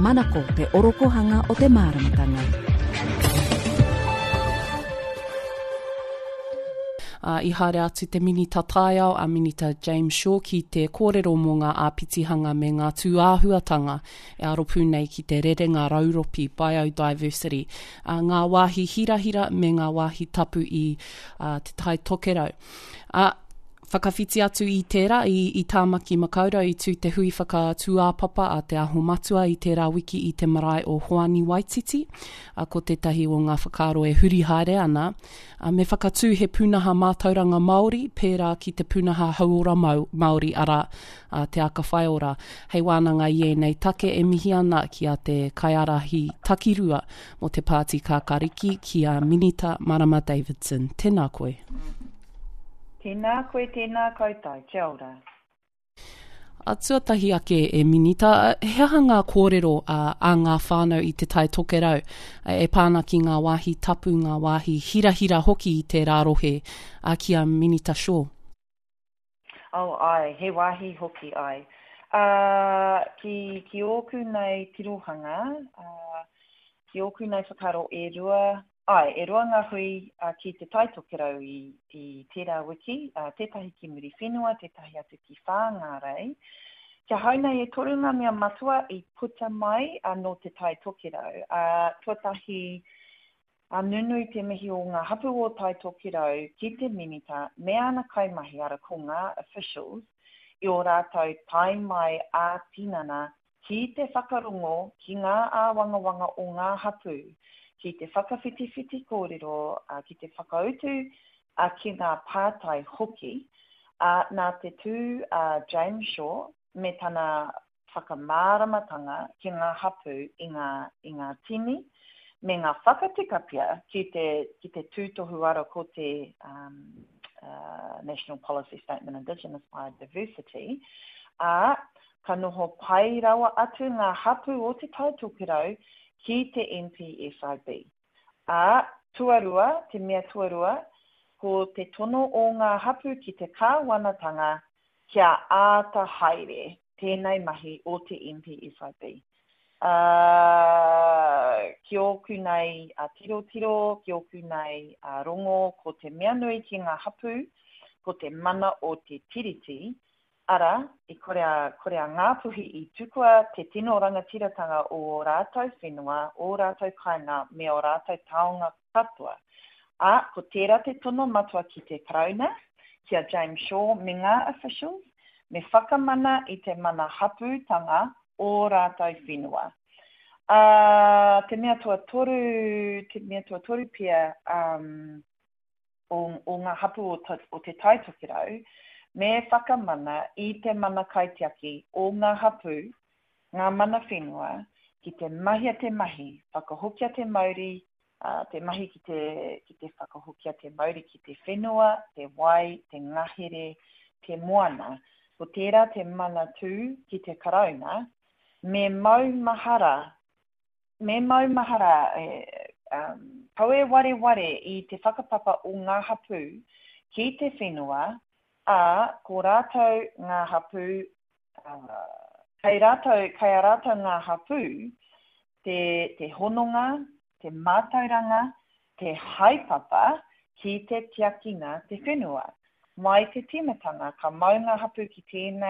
manako te orokohanga o te māramatanga. I haere atu te minita taiao a minita James Shaw ki te kōrero mō ngā āpitihanga me ngā tūāhuatanga e aropu nei ki te rerenga rauropi biodiversity. Ngā wāhi hirahira me ngā wāhi tapu i te tai tokerau. Whakawhiti atu i tērā i tāmaki makaurau i tū te hui whakatūāpapa a te aho matua i tērā wiki i te marae o Hoani Waititi, ko tētahi o ngā whakaro e huri haere ana. Me whakatū he pūnaha mātauranga Māori, pērā ki te pūnaha hauora Māori ara te aka whaiora. Hei wānanga i e nei take e mihi ana ki a te kaiarahi takirua mo te Pāti Kākāriki ki a Minita Marama Davidson. Tēnā koe. Tēnā koe, tēnā koutou, kia ora. Tuatahi ake e Minita, he aha ngā kōrero a ngā whānau i te tai tokerau e pāna ki ngā wāhi tapu, ngā wāhi hirahira hoki i te rārohe ki a Minita Shaw? Ai, he wāhi hoki ai. Ki oku nei tirohanga, ki oku nei whakaro e rua ngā hui ki te tai tokerau i tērā wiki, tētahi ki muri whenua, tētahi atu ki whāngarei. Kia haunei e toru ngā mea matua i puta mai no te tai tokerau. Tuatahi nunui te mihi o ngā hapu o tai tokerau ki te minita, mea ana kaimahi ara ko ngā officials i o rātou tai mai a tinana ki te whakarongo ki ngā āwangawanga o ngā hapu. Ki te whakawhitiwhiti kōrero, ki te whakautu, ki ngā pātai hoki, nā te tū James Shaw, me tana whakamāramatanga ki ngā hapu i ngā tini, me ngā whakatikapia ki te tūtohu ara ko te National Policy Statement Indigenous Biodiversity, ka noho pai rawa atu ngā hapu o te taitokerau, ki te NPSIB. Tuarua, te mea tuarua, ko te tono o ngā hapu ki te kāwanatanga kia āta haere, tēnei mahi o te NPSIB. Ki oku nei tiro, ki oku nei rongo, ko te mea nui ki ngā hapu, ko te mana o te tiriti, ara, i korea ngā puhi i tukua te tino rangatiratanga o rātou whenua, o rātou kainga, me o rātou taonga katoa. Ko tērā te tono matua ki te karauna, kia James Shaw, me ngā officials, me whakamana i te mana haputanga o rātou whenua. Te mea tua toru pia o ngā hapu o te taitokerau, me whakamana i te mana kaitiaki o ngā hapu, ngā mana whenua, ki te mahi a te mahi, whakahokia te mauri, te mahi ki te whakahokia te mauri ki te whenua, te wai, te ngahere, te moana. Ko tērā te mana tū ki te karauna, me maumahara, kaue ware i te whakapapa o ngā hapu ki te whenua, ko rātou ngā hapu, kai a rātou ngā hapu, te hononga, te mātauranga, te haipapa ki te tiakina te whenua. Mai te timatanga, ka mau ngā hapu ki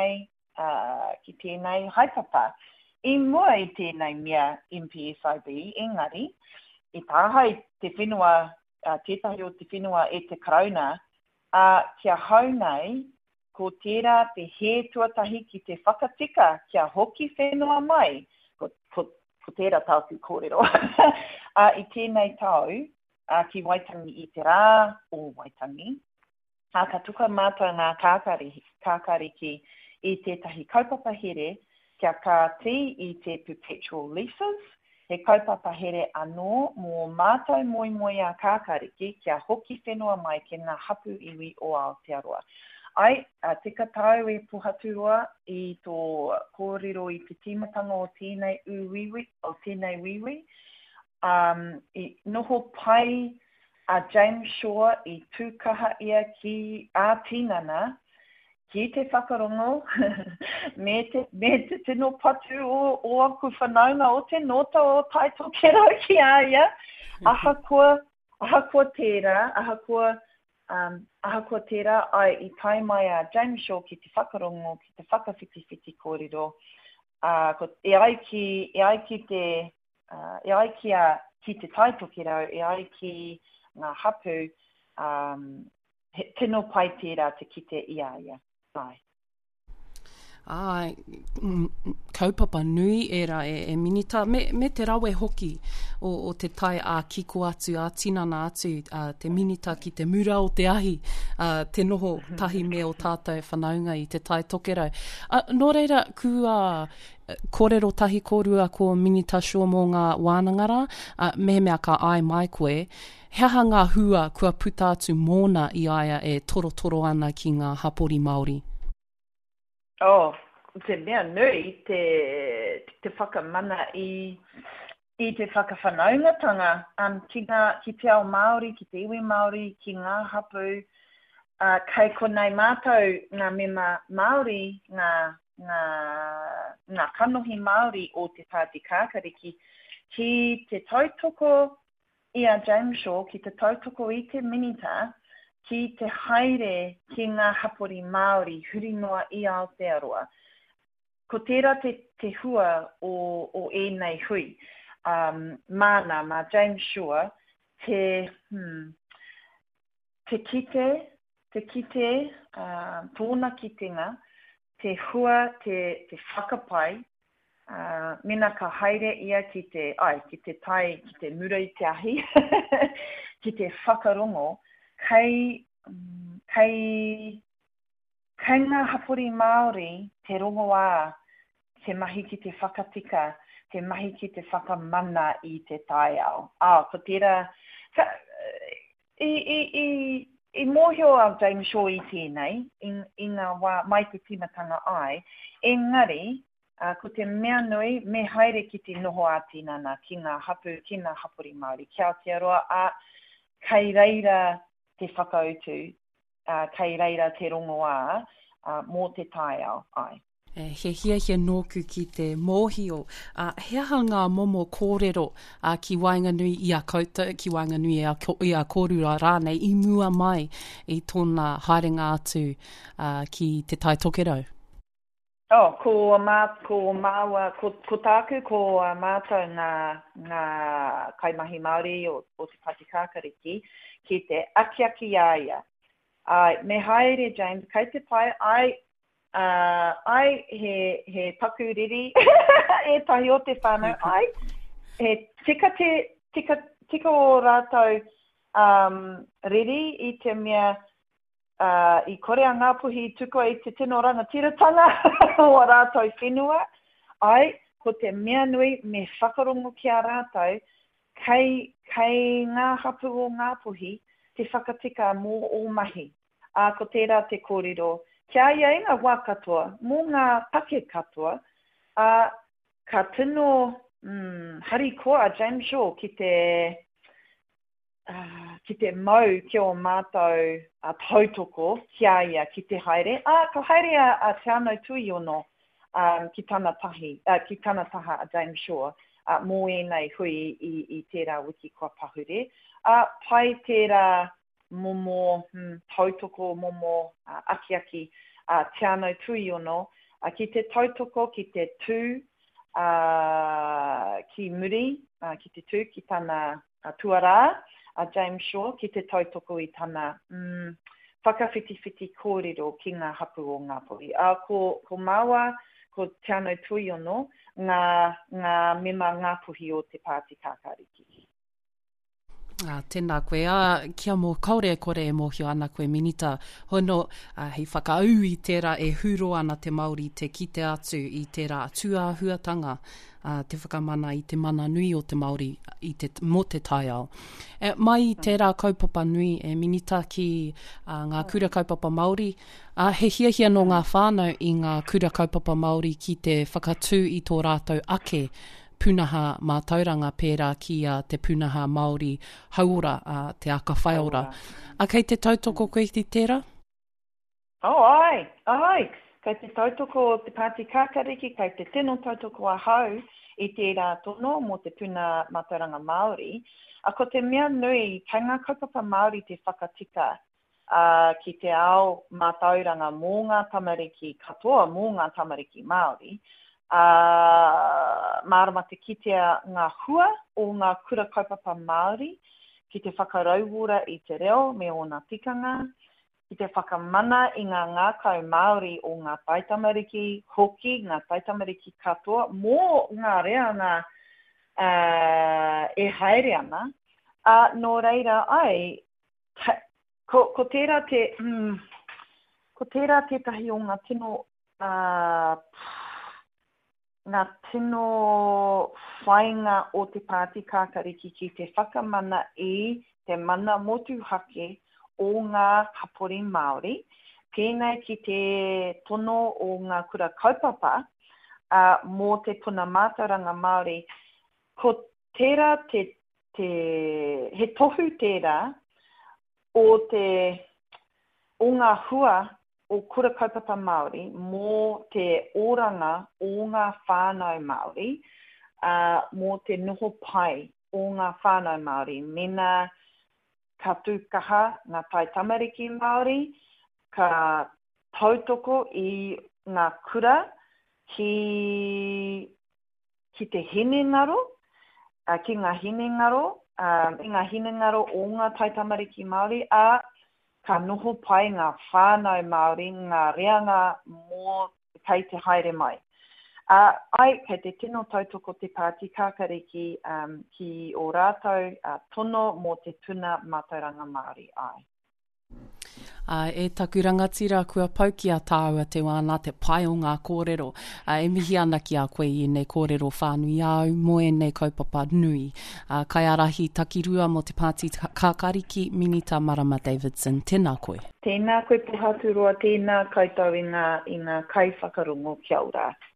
tēnei haipapa. I mua i tēnei mea NPSIB, engari, i tāhai te whenua, tētahi o te whenua e te karauna, kia haunei, ko tērā te he tuatahi ki te whakatika, kia hoki whenua mai, ko tērā tautu kōrero. I tēnei tau, ki Waitangi i te rā o Waitangi, ka tuka mātua ngā kākariki i tētahi kaupapa here, kia kāti i te perpetual leases, he kaupapa here anō mō mātou moimoi a kākariki kia hoki whenua mai ke ngā hapu iwi o Aotearoa. Tika tau e puhatua i tō kōrero i te timatanga o tēnei wiwi. I noho pai a James Shaw i tūkaha ia ki a tinana ki te whakarongo, me te tino patu o aku whanaunga o te nota o taito ke rau ki aia, aha kua tērā, aha kua tērā, ai I tai mai a James Shaw ki te whakarongo, ki te whakawhitiwhiti kōrero, e ai ki te taitoke rau, e ai ki ngā hapu, tino pai tērā te kite ia. Ai. Ai, kaupapa nui era e minita, me te rawe hoki o te tai a kiko atu, a tinana atu, te minita ki te mura o te ahi, te noho tahi me o tātou whanaunga I te tai tokerau. Nō reira, kua kōrero tahi kōrua ko Minita Shaw mō ngā wānangara, mea ka ai mai koe, heaha ngā hua kua puta atu mōna I aia e toro ana ki ngā hapori Māori? Te mea nui, te whakamana I te whakawhanaungatanga, ki te ao Māori, ki te iwi Māori, ki ngā hapu, kei konei mātou ngā mema Māori, ngā kanohi Māori o te Pāti Kākariki, ki te tautoko I a James Shaw, ki te tautoko I te minita, ki te haere ki ngā hapori Māori, huri noa I Aotearoa. Ko tērā te hua o ēnei hui, māna ma James Shaw, te kite, tōna kitenga, te hua, te whakapai, mena ka haere ia ki te tai, ki te mura I te ahi, ki te whakarongo, kei ngā hapori Māori, te rongo ā, te mahi ki te whakatika, te mahi ki te whakamana I te tai ao. Ko tērā, I mōhio a James Shaw I tēnei, I ngā wā mai te timatanga ai, engari, ko te mea nui, me haere ki te noho a tinana, ki ngā hapu, ki ngā hapori Māori, ki Aotearoa, kei reira te whakautu, kei reira te rongo ā, mō te tai ao, ai. He hia nōku ki te mōhio. Heaha ngā momo kōrero ki Wainganui I a koutou, ki Wainganui I a kōrua rānei, I mua mai I tōna haerenga atu ki te tai tokerau? Ko māua, ko tāku, ko mātou ngā kaimahi Māori o te Pāti Kākariki, ki te akiaki aia. Me haere, James, kei te pai, ai he pakuriri e tahi o te whānau, he tika o rātou riri I te mea I korea ngā puhi tuko I te tino rangatiratanga o rātou whenua, ko te mea nui me whakarongo ki a rātou, kei ngā hapu o ngā puhi, te whakatika mō o mahi. Ko tērā te kōrero, kia ia I ngā wā katoa, mō ngā pake katoa, ka tino harikoa a James Shaw ki te mau ki o mātou tautoko, kia ia ki te haere. Ka haere a te anau tui ono ki tana taha a James Shaw, mō ēnei hui I tērā wiki kua pahure. Pai tērā momo tautoko, momo akiaki te anau tui ono, ki te tautoko, ki te tū, ki muri, ki te tū, ki tana tuarā, James Shaw, ki te tautoko I tana whakawhitiwhiti kōrero ki ngā hapu o ngā pori. Ko māua, ko te anau tui ono, ngā mema ngā puhi o te Pāti Kākariki. Tēnā koe, kia mō kaore kore e mōhio ana koe Minita, hono hei whakaau I tērā e huro ana te Māori te kite atu I tērā tuahuatanga, te whakamana I te mana nui o te Māori mō te tai ao. Mai tērā kaupapa nui e Minita ki ngā kura kaupapa Māori, he hia no ngā whānau I ngā kura kaupapa Māori ki te whakatū I tō rātou ake, punaha mā tauranga pērā ki te punaha Māori hauora, te aka whaiora. Kei te tautoko koe ki tērā? Ai. Kei te tautoko o te Pāti Kākariki, kei te tino tautoko a hau I te rā tono mō te puna mātauranga Māori. A ko te mea nui, kei ngā kaupapa Māori te whakatika ki te ao mātauranga mō ngā tamariki katoa, mō ngā tamariki Māori. Mārama te kitea ngā hua o ngā kura kaupapa Māori, ki te whakarauwura I te reo me o ngā tikanga, ki te whakamana I ngā ngākau Māori o ngā taitamariki hoki, ngā taitamariki katoa, mō ngā rea ngā e haere ana. Nō reira ai, ko tērā tētahi o ngā tino, ngā tino whainga o te Pāti Kākariki ki te whakamana I te mana motu hake o ngā hapori Māori, pēnei ki te tono o ngā kura kaupapa mō te puna mātauranga Māori, ko tērā he tohu tērā o ngā hua o kura kaupapa Māori mō te oranga o ngā whānau Māori, mō te noho pai o ngā whānau Māori, mena ka tūkaha ngā taitamariki Māori, ka tautoko I ngā kura ki te hinengaro, ki ngā hinengaro, I ngā hinengaro o ngā taitamariki Māori, ka noho pai ngā whānau Māori, ngā reanga mō kei te haere mai. Ai, kei te tino tautoko te Pāti Kākariki ki o rātou tono mō te tuna mātauranga Māori ai. E taku rangatira kua pauki a tāua te wāna te pai o ngā kōrero. E mihi ana ki a koe I nei kōrero whānui au, mo e nei kaupapa nui. Kai arahi takirua mo te Pāti Kākariki, Minita Marama Davidson. Tēnā koe. Tēnā koe puhatu roa, tēnā koutou I ngā kai whakarongo kia ora.